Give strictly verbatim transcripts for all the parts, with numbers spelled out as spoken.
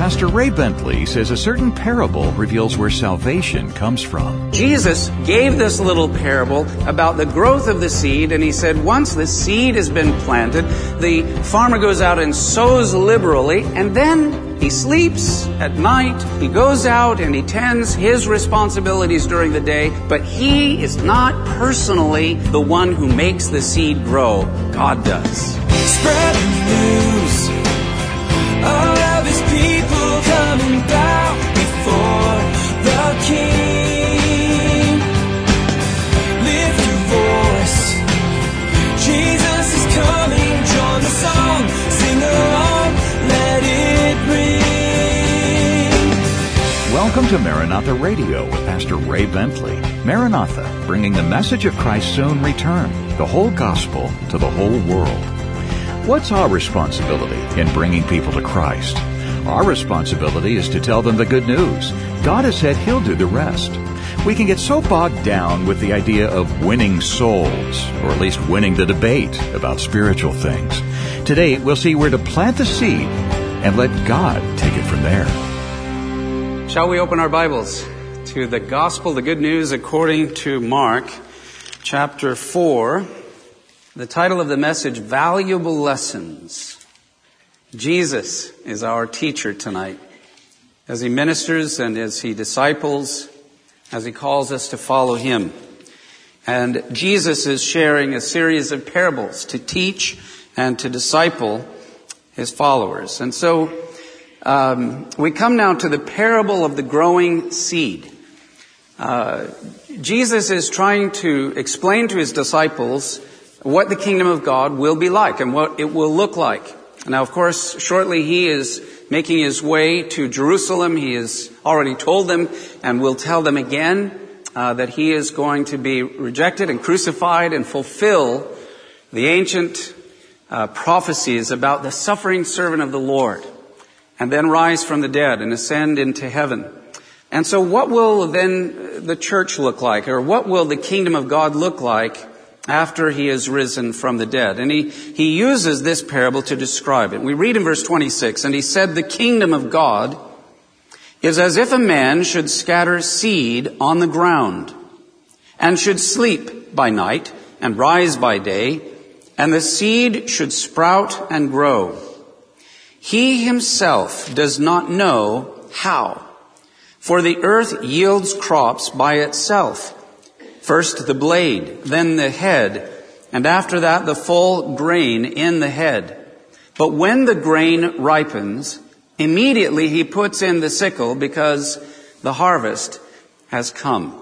Pastor Ray Bentley says a certain parable reveals where salvation comes from. Jesus gave this little parable about the growth of the seed, and he said once the seed has been planted, the farmer goes out and sows liberally, and then he sleeps at night, he goes out and he tends his responsibilities during the day, but he is not personally the one who makes the seed grow. God does. Spread the news. All of his people coming down before the King. Lift your voice. Jesus is coming. Join the song. Sing along. Let it ring. Welcome to Maranatha Radio with Pastor Ray Bentley. Maranatha, bringing the message of Christ's soon return, the whole gospel to the whole world. What's our responsibility in bringing people to Christ? Our responsibility is to tell them the good news. God has said He'll do the rest. We can get so bogged down with the idea of winning souls, or at least winning the debate about spiritual things. Today, we'll see where to plant the seed and let God take it from there. Shall we open our Bibles to the Gospel, the Good News according to Mark, chapter four. The title of the message, Valuable Lessons. Jesus is our teacher tonight. As He ministers and as He disciples, as He calls us to follow Him. And Jesus is sharing a series of parables to teach and to disciple His followers. And so um, we come now to the parable of the growing seed. Uh, Jesus is trying to explain to His disciples what the kingdom of God will be like and what it will look like. Now, of course, shortly He is making His way to Jerusalem. He has already told them and will tell them again uh, that He is going to be rejected and crucified and fulfill the ancient uh, prophecies about the suffering servant of the Lord and then rise from the dead and ascend into heaven. And so what will then the church look like, or what will the kingdom of God look like after He is risen from the dead? And he, he uses this parable to describe it. We read in verse twenty-six, and He said, the kingdom of God is as if a man should scatter seed on the ground, and should sleep by night, and rise by day, and the seed should sprout and grow. He himself does not know how, for the earth yields crops by itself. First the blade, then the head, and after that the full grain in the head. But when the grain ripens, immediately he puts in the sickle because the harvest has come.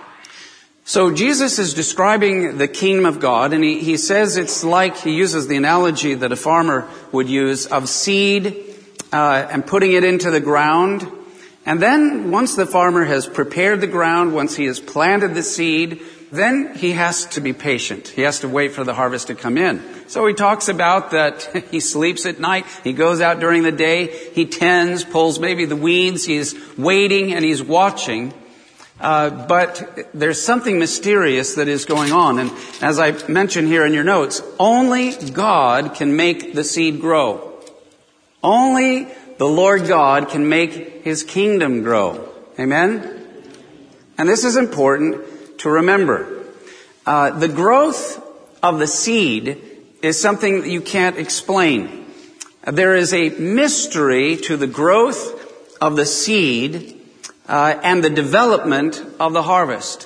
So Jesus is describing the kingdom of God, and he, he says it's like, he uses the analogy that a farmer would use of seed uh, and putting it into the ground. And then once the farmer has prepared the ground, once he has planted the seed, then he has to be patient. He has to wait for the harvest to come in. So he talks about that he sleeps at night, he goes out during the day, he tends, pulls maybe the weeds, he's waiting and he's watching. Uh, but there's something mysterious that is going on. And as I mentioned here in your notes, only God can make the seed grow. Only the Lord God can make His kingdom grow. Amen? And this is important to remember. Uh, the growth of the seed is something that you can't explain. There is a mystery to the growth of the seed uh, and the development of the harvest.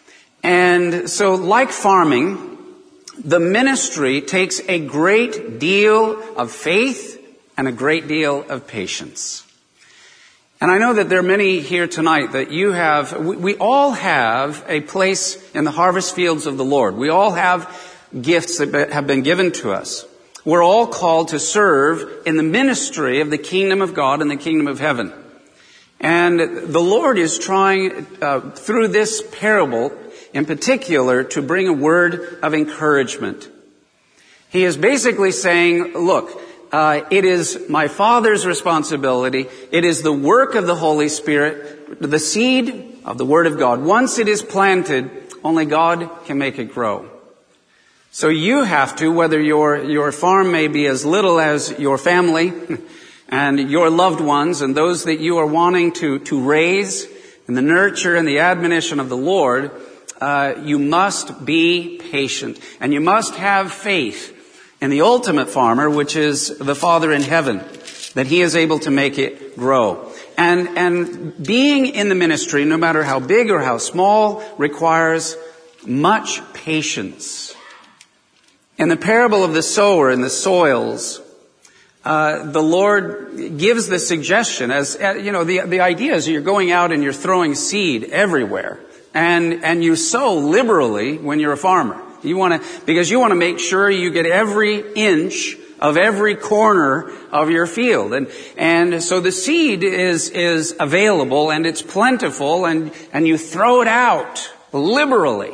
And so, like farming, the ministry takes a great deal of faith and a great deal of patience. And I know that there are many here tonight that you have, we, we all have a place in the harvest fields of the Lord. We all have gifts that have been given to us. We're all called to serve in the ministry of the kingdom of God and the kingdom of heaven. And the Lord is trying, uh, through this parable in particular, to bring a word of encouragement. He is basically saying, look, Uh, it is my Father's responsibility. It is the work of the Holy Spirit, the seed of the Word of God. Once it is planted, only God can make it grow. So you have to, whether your your farm may be as little as your family, and your loved ones and those that you are wanting to, to raise in the nurture and the admonition of the Lord, uh, you must be patient. And you must have faith in the ultimate farmer, which is the Father in heaven, that He is able to make it grow. And, and being in the ministry, no matter how big or how small, requires much patience. In the parable of the sower and the soils, uh, the Lord gives the suggestion as, uh, you know, the, the idea is you're going out and you're throwing seed everywhere. And, and you sow liberally when you're a farmer. You want to, because you want to make sure you get every inch of every corner of your field. And, and so the seed is, is available and it's plentiful and, and you throw it out liberally.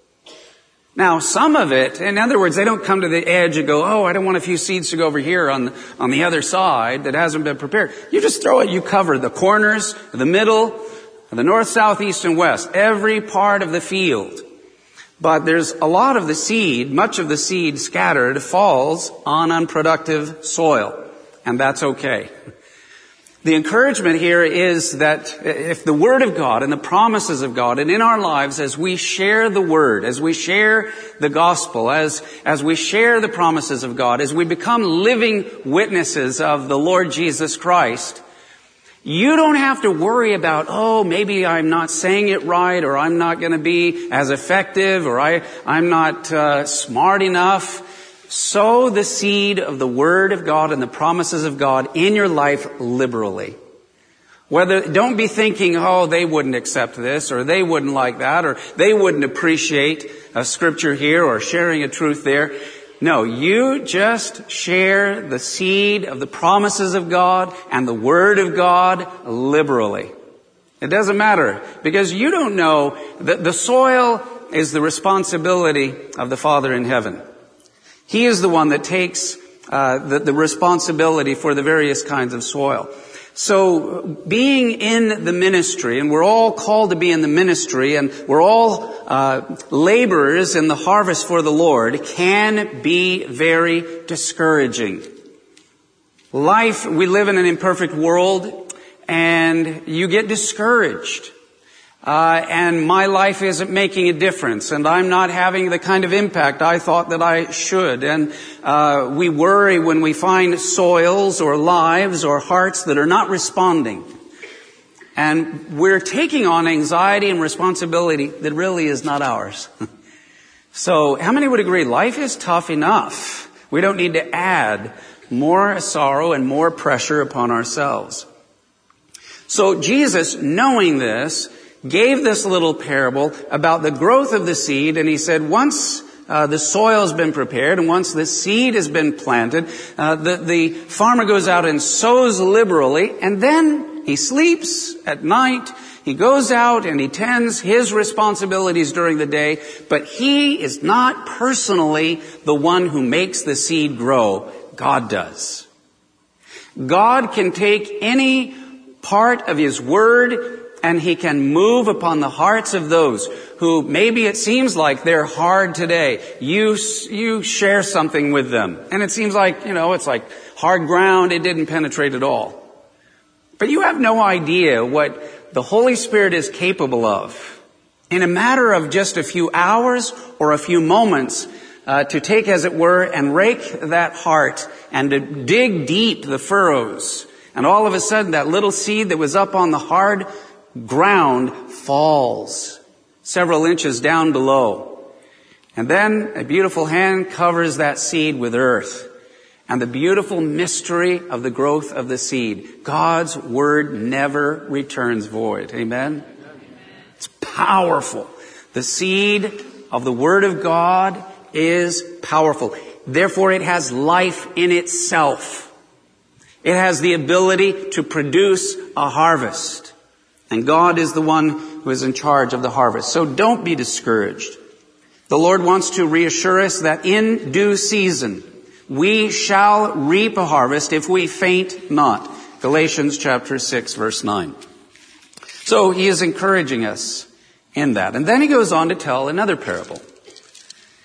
Now, some of it, in other words, they don't come to the edge and go, oh, I don't want a few seeds to go over here on, on the other side that hasn't been prepared. You just throw it, you cover the corners, the middle, the north, south, east, and west, every part of the field. But there's a lot of the seed, much of the seed scattered falls on unproductive soil. And that's okay. The encouragement here is that if the Word of God and the promises of God, and in our lives as we share the Word, as we share the gospel, as, as we share the promises of God, as we become living witnesses of the Lord Jesus Christ, you don't have to worry about, oh, maybe I'm not saying it right, or I'm not going to be as effective, or I, I'm not uh, smart enough. Sow the seed of the Word of God and the promises of God in your life liberally. Whether, don't be thinking, oh, they wouldn't accept this, or they wouldn't like that, or they wouldn't appreciate a scripture here, or sharing a truth there. No, you just share the seed of the promises of God and the Word of God liberally. It doesn't matter, because you don't know that the soil is the responsibility of the Father in heaven. He is the one that takes uh, the, the responsibility for the various kinds of soil. So being in the ministry, and we're all called to be in the ministry, and we're all uh, laborers in the harvest for the Lord, can be very discouraging. Life, we live in an imperfect world, and you get discouraged. Uh, and my life isn't making a difference, and I'm not having the kind of impact I thought that I should. And uh, we worry when we find soils or lives or hearts that are not responding. And we're taking on anxiety and responsibility that really is not ours. So how many would agree life is tough enough? We don't need to add more sorrow and more pressure upon ourselves. So Jesus, knowing this, gave this little parable about the growth of the seed, and he said once uh, the soil has been prepared and once the seed has been planted, uh, the, the farmer goes out and sows liberally, and then he sleeps at night. He goes out and he tends his responsibilities during the day, but he is not personally the one who makes the seed grow. God does. God can take any part of His Word and He can move upon the hearts of those who maybe it seems like they're hard today. You, you share something with them, and it seems like, you know, it's like hard ground. It didn't penetrate at all. But you have no idea what the Holy Spirit is capable of in a matter of just a few hours or a few moments uh, to take, as it were, and rake that heart and to dig deep the furrows. And all of a sudden, that little seed that was up on the hard ground falls several inches down below. And then a beautiful hand covers that seed with earth. And the beautiful mystery of the growth of the seed. God's Word never returns void. Amen? It's powerful. The seed of the Word of God is powerful. Therefore, it has life in itself. It has the ability to produce a harvest. And God is the one who is in charge of the harvest. So don't be discouraged. The Lord wants to reassure us that in due season, we shall reap a harvest if we faint not. Galatians chapter six, verse nine. So He is encouraging us in that. And then He goes on to tell another parable.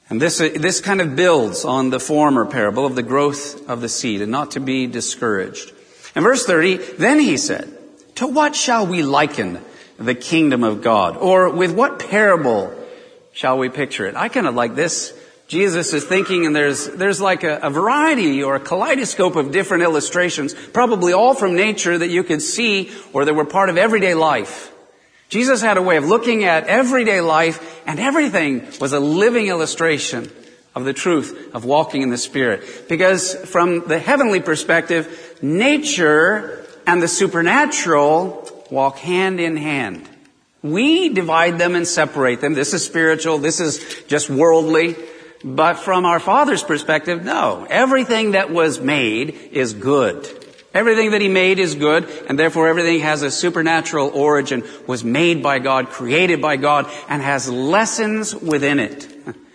And this, this kind of builds on the former parable of the growth of the seed, and not to be discouraged. In verse thirty, then he said, to what shall we liken the kingdom of God? Or with what parable shall we picture it? I kind of like this. Jesus is thinking, and there's, there's like a, a variety or a kaleidoscope of different illustrations, probably all from nature that you could see or that were part of everyday life. Jesus had a way of looking at everyday life, and everything was a living illustration of the truth of walking in the Spirit. Because from the heavenly perspective, nature and the supernatural walk hand in hand. We divide them and separate them. This is spiritual, this is just worldly. But from our Father's perspective, no. Everything that was made is good. Everything that He made is good, and therefore everything has a supernatural origin, was made by God, created by God, and has lessons within it.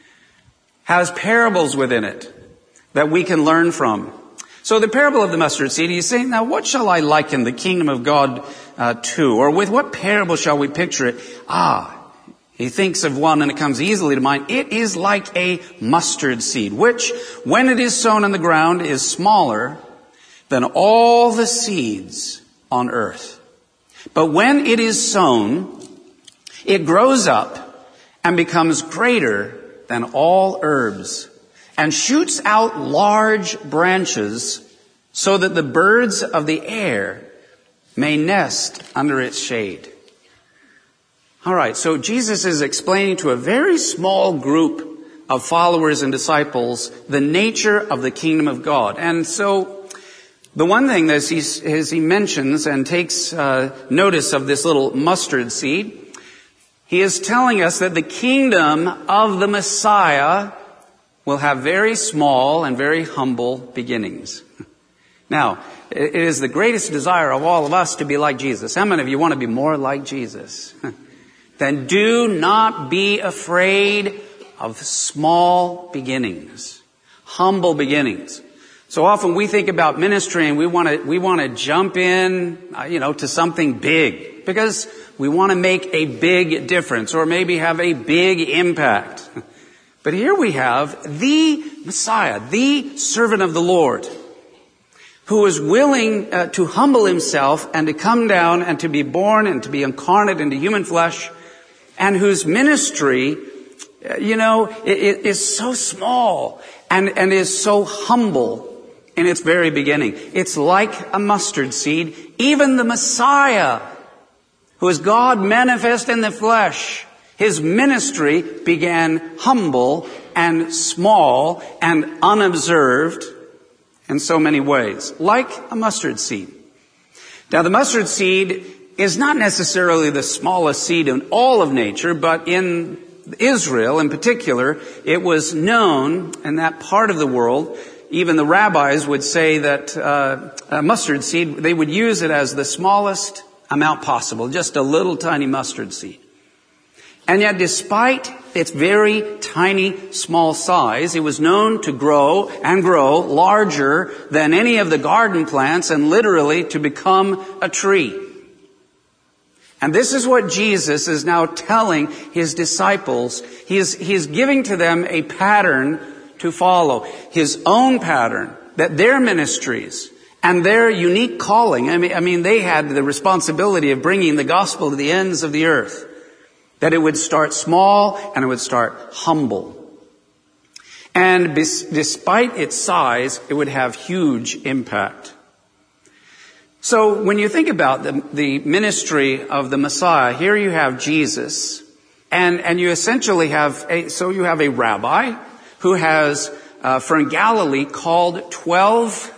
Has parables within it that we can learn from. So the parable of the mustard seed, he's saying, now what shall I liken the kingdom of God uh, to? Or with what parable shall we picture it? Ah, he thinks of one, and it comes easily to mind. It is like a mustard seed, which, when it is sown in the ground, is smaller than all the seeds on earth. But when it is sown, it grows up and becomes greater than all herbs, and shoots out large branches so that the birds of the air may nest under its shade. All right, so Jesus is explaining to a very small group of followers and disciples the nature of the kingdom of God. And so the one thing that he, as he mentions and takes uh, notice of this little mustard seed, he is telling us that the kingdom of the Messiah will have very small and very humble beginnings. Now, it is the greatest desire of all of us to be like Jesus. How many of you want to be more like Jesus? Then do not be afraid of small beginnings, humble beginnings. So often we think about ministry and we want to, we want to jump in, uh, you know, to something big because we want to make a big difference or maybe have a big impact. But here we have the Messiah, the servant of the Lord, who is willing uh, to humble himself and to come down and to be born and to be incarnate into human flesh, and whose ministry, uh, you know, it, it is so small and, and is so humble in its very beginning. It's like a mustard seed. Even the Messiah, who is God manifest in the flesh, his ministry began humble and small and unobserved in so many ways, like a mustard seed. Now, the mustard seed is not necessarily the smallest seed in all of nature, but in Israel in particular, it was known in that part of the world. Even the rabbis would say that uh, a mustard seed, they would use it as the smallest amount possible, just a little tiny mustard seed. And yet, despite its very tiny, small size, it was known to grow and grow larger than any of the garden plants and literally to become a tree. And this is what Jesus is now telling his disciples. He is, he is giving to them a pattern to follow, his own pattern, that their ministries and their unique calling, I mean, I mean, they had the responsibility of bringing the gospel to the ends of the earth. That it would start small and it would start humble. And bis- despite its size, it would have huge impact. So when you think about the, the ministry of the Messiah, here you have Jesus, and, and you essentially have a, so you have a rabbi who has, uh, from Galilee, called twelve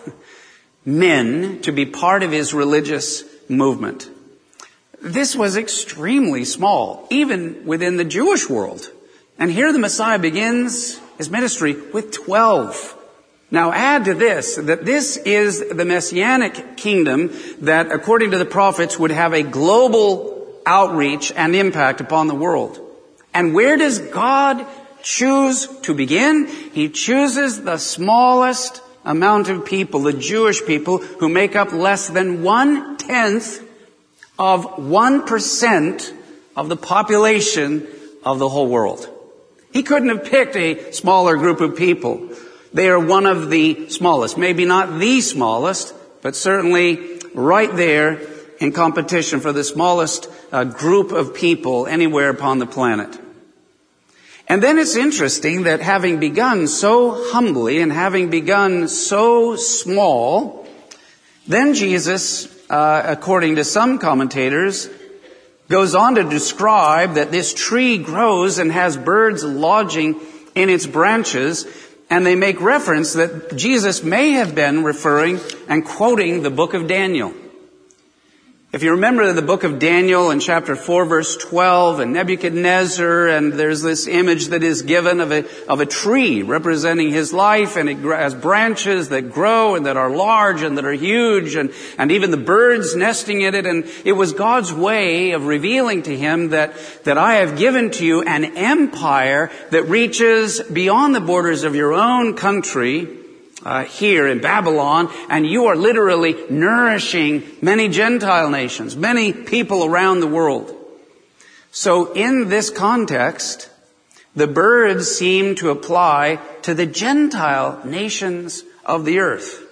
men to be part of his religious movement. This was extremely small, even within the Jewish world. And here the Messiah begins his ministry with twelve. Now add to this, that this is the Messianic kingdom that, according to the prophets, would have a global outreach and impact upon the world. And where does God choose to begin? He chooses the smallest amount of people, the Jewish people, who make up less than one-tenth of one percent of the population of the whole world. He couldn't have picked a smaller group of people. They are one of the smallest. Maybe not the smallest, but certainly right there in competition for the smallest uh, group of people anywhere upon the planet. And then it's interesting that having begun so humbly and having begun so small, then Jesus, uh, according to some commentators, goes on to describe that this tree grows and has birds lodging in its branches, and they make reference that Jesus may have been referring and quoting the book of Daniel. If you remember the book of Daniel in chapter four, verse twelve, and Nebuchadnezzar, and there's this image that is given of a, of a tree representing his life, and it has branches that grow and that are large and that are huge, and, and even the birds nesting in it. And it was God's way of revealing to him that, that I have given to you an empire that reaches beyond the borders of your own country, Uh, here in Babylon, and you are literally nourishing many Gentile nations, many people around the world. So in this context, the birds seem to apply to the Gentile nations of the earth.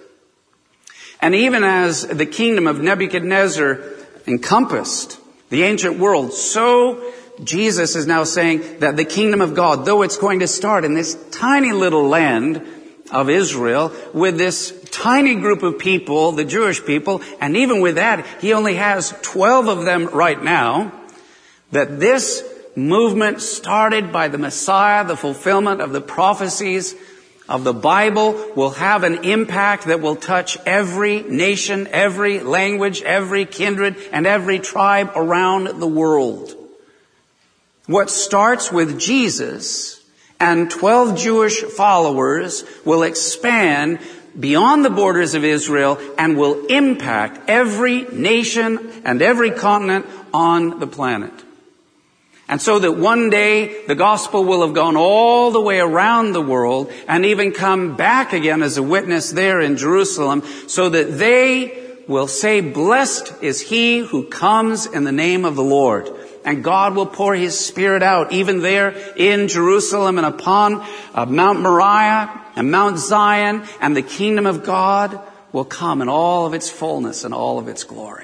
And even as the kingdom of Nebuchadnezzar encompassed the ancient world, so Jesus is now saying that the kingdom of God, though it's going to start in this tiny little land of Israel, with this tiny group of people, the Jewish people, and even with that, he only has twelve of them right now, that this movement started by the Messiah, the fulfillment of the prophecies of the Bible, will have an impact that will touch every nation, every language, every kindred, and every tribe around the world. What starts with Jesus and twelve Jewish followers will expand beyond the borders of Israel and will impact every nation and every continent on the planet. And so that one day the gospel will have gone all the way around the world and even come back again as a witness there in Jerusalem, so that they will say, "Blessed is he who comes in the name of the Lord." And God will pour his Spirit out even there in Jerusalem and upon uh, Mount Moriah and Mount Zion, and the kingdom of God will come in all of its fullness and all of its glory.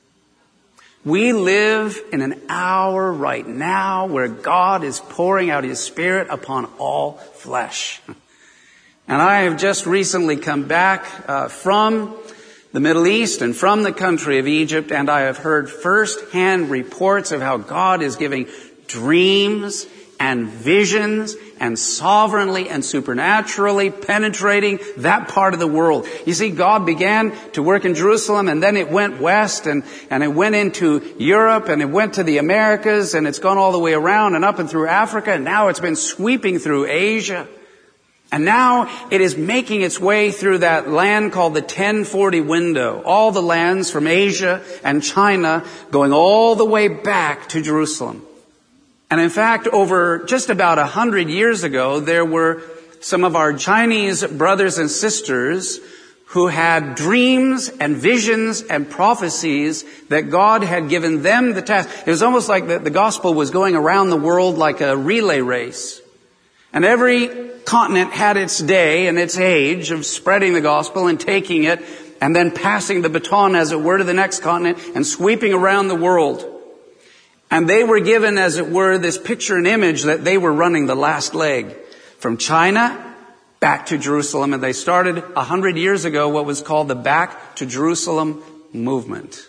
We live in an hour right now where God is pouring out his Spirit upon all flesh. And I have just recently come back uh, from the Middle East and from the country of Egypt, and I have heard first-hand reports of how God is giving dreams and visions and sovereignly and supernaturally penetrating that part of the world. You see, God began to work in Jerusalem, and then it went west, and, and it went into Europe, and it went to the Americas, and it's gone all the way around and up and through Africa, and now it's been sweeping through Asia. And now it is making its way through that land called the ten forty window. All the lands from Asia and China going all the way back to Jerusalem. And in fact, over just about a hundred years ago, there were some of our Chinese brothers and sisters who had dreams and visions and prophecies that God had given them the task. It was almost like the, the gospel was going around the world like a relay race. And every continent had its day and its age of spreading the gospel and taking it and then passing the baton, as it were, to the next continent and sweeping around the world. And they were given, as it were, this picture and image that they were running the last leg from China back to Jerusalem. And they started a hundred years ago what was called the Back to Jerusalem movement,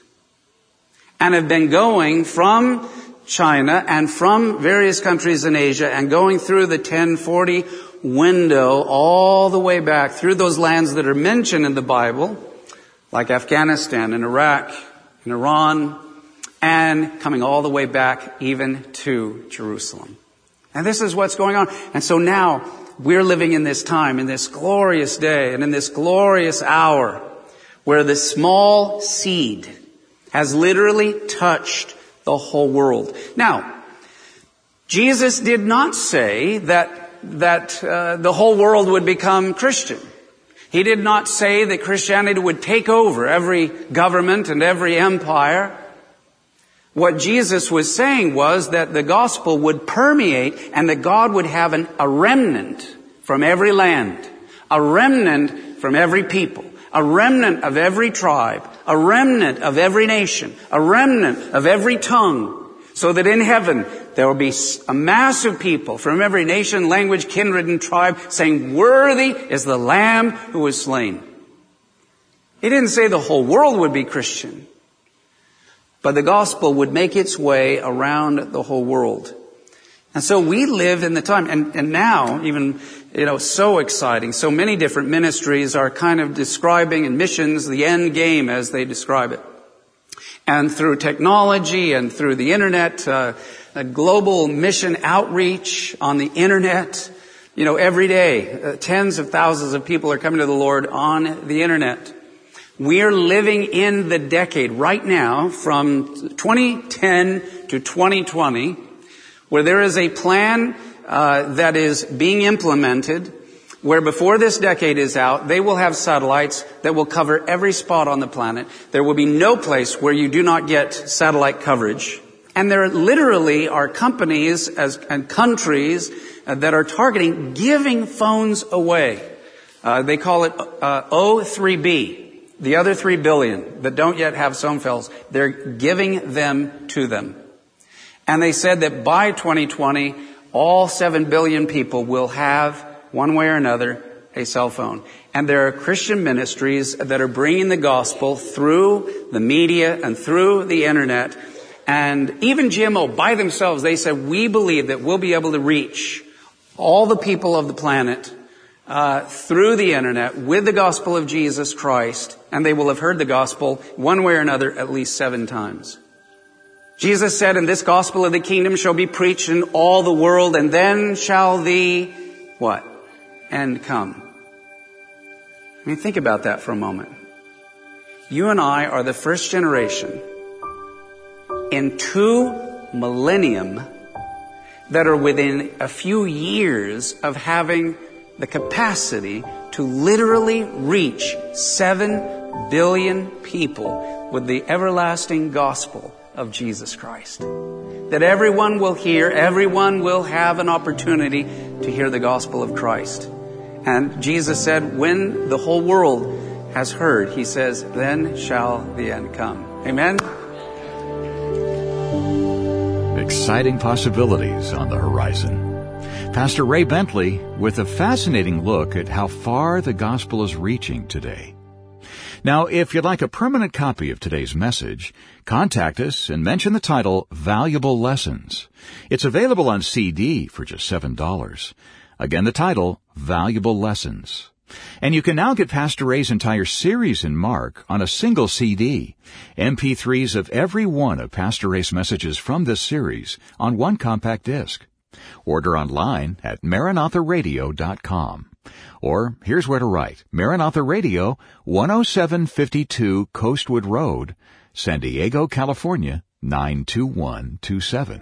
and have been going from China and from various countries in Asia and going through the ten forty window all the way back through those lands that are mentioned in the Bible, like Afghanistan and Iraq and Iran, and coming all the way back even to Jerusalem. And this is what's going on. And so now we're living in this time, in this glorious day and in this glorious hour where the small seed has literally touched the whole world. Now, Jesus did not say that that uh, the whole world would become Christian. He did not say that Christianity would take over every government and every empire. What Jesus was saying was that the gospel would permeate and that God would have an, a remnant from every land, a remnant from every people, a remnant of every tribe, a remnant of every nation, a remnant of every tongue, so that in heaven there will be a mass of people from every nation, language, kindred, and tribe saying, "Worthy is the Lamb who was slain." He didn't say the whole world would be Christian, but the gospel would make its way around the whole world. And so we live in the time, and, and now, even, you know, so exciting. So many different ministries are kind of describing in missions the end game as they describe it. And through technology and through the internet, uh, a global mission outreach on the internet, you know, every day, uh, tens of thousands of people are coming to the Lord on the internet. We're living in the decade right now from twenty ten to twenty twenty, where there is a plan uh, that is being implemented, where before this decade is out, they will have satellites that will cover every spot on the planet. There will be no place where you do not get satellite coverage. And there literally are companies as, and countries uh, that are targeting giving phones away. Uh, they call it uh, O three B, the other three billion that don't yet have cell phones. They're giving them to them. And they said that by twenty twenty, all seven billion people will have, one way or another, a cell phone. And there are Christian ministries that are bringing the gospel through the media and through the internet. And even G M O by themselves, they said, we believe that we'll be able to reach all the people of the planet uh, through the internet with the gospel of Jesus Christ. And they will have heard the gospel one way or another at least seven times. Jesus said, "And this gospel of the kingdom shall be preached in all the world, and then shall the," what? "End come." I mean, think about that for a moment. You and I are the first generation in two millennium that are within a few years of having the capacity to literally reach seven billion people with the everlasting gospel of Jesus Christ. That everyone will hear, everyone will have an opportunity to hear the gospel of Christ. And Jesus said, when the whole world has heard, he says, then shall the end come. Amen? Exciting possibilities on the horizon. Pastor Ray Bentley with a fascinating look at how far the gospel is reaching today. Now, if you'd like a permanent copy of today's message, contact us and mention the title, Valuable Lessons. It's available on C D for just seven dollars. Again, the title, Valuable Lessons. And you can now get Pastor Ray's entire series in Mark on a single C D, M P threes of every one of Pastor Ray's messages from this series on one compact disc. Order online at maranatha radio dot com. Or here's where to write. Maranatha Radio, one oh seven fifty-two Coastwood Road, San Diego, California, nine two one two seven.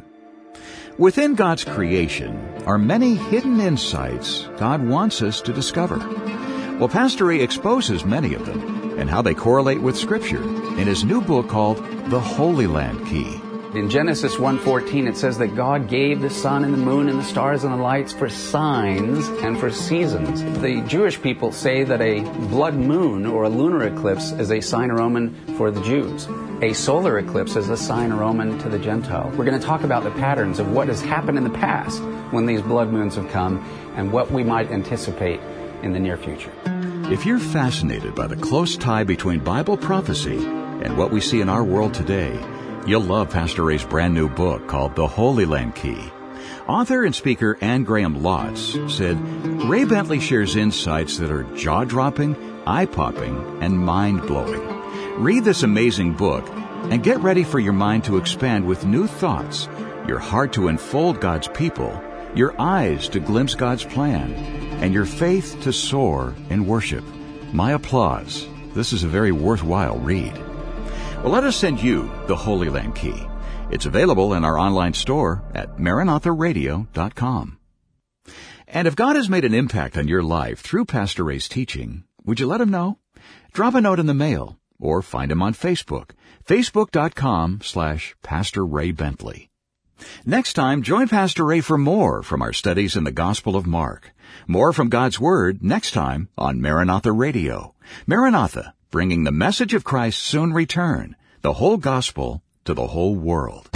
Within God's creation are many hidden insights God wants us to discover. Well, Pastor Ray exposes many of them and how they correlate with Scripture in his new book called The Holy Land Key. In Genesis one fourteen, it says that God gave the sun and the moon and the stars and the lights for signs and for seasons. The Jewish people say that a blood moon or a lunar eclipse is a sign or omen for the Jews. A solar eclipse is a sign or omen to the Gentiles. We're going to talk about the patterns of what has happened in the past when these blood moons have come and what we might anticipate in the near future. If you're fascinated by the close tie between Bible prophecy and what we see in our world today, you'll love Pastor Ray's brand new book called The Holy Land Key. Author and speaker Anne Graham Lotz said, Ray Bentley shares insights that are jaw-dropping, eye-popping, and mind-blowing. Read this amazing book and get ready for your mind to expand with new thoughts, your heart to enfold God's people, your eyes to glimpse God's plan, and your faith to soar in worship. My applause. This is a very worthwhile read. Well, let us send you the Holy Land Key. It's available in our online store at maranatha radio dot com. And if God has made an impact on your life through Pastor Ray's teaching, would you let him know? Drop a note in the mail. or find him on Facebook, facebook.com slash Pastor Ray Bentley. Next time, join Pastor Ray for more from our studies in the Gospel of Mark. More from God's Word next time on Maranatha Radio. Maranatha, bringing the message of Christ's soon return, the whole gospel to the whole world.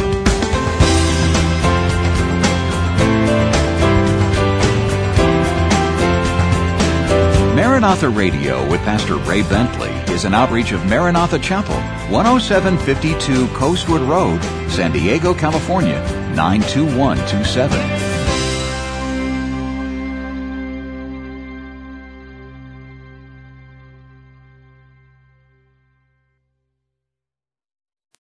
Maranatha Radio with Pastor Ray Bentley is an outreach of Maranatha Chapel, one oh seven fifty-two Coastwood Road, San Diego, California, nine two one two seven.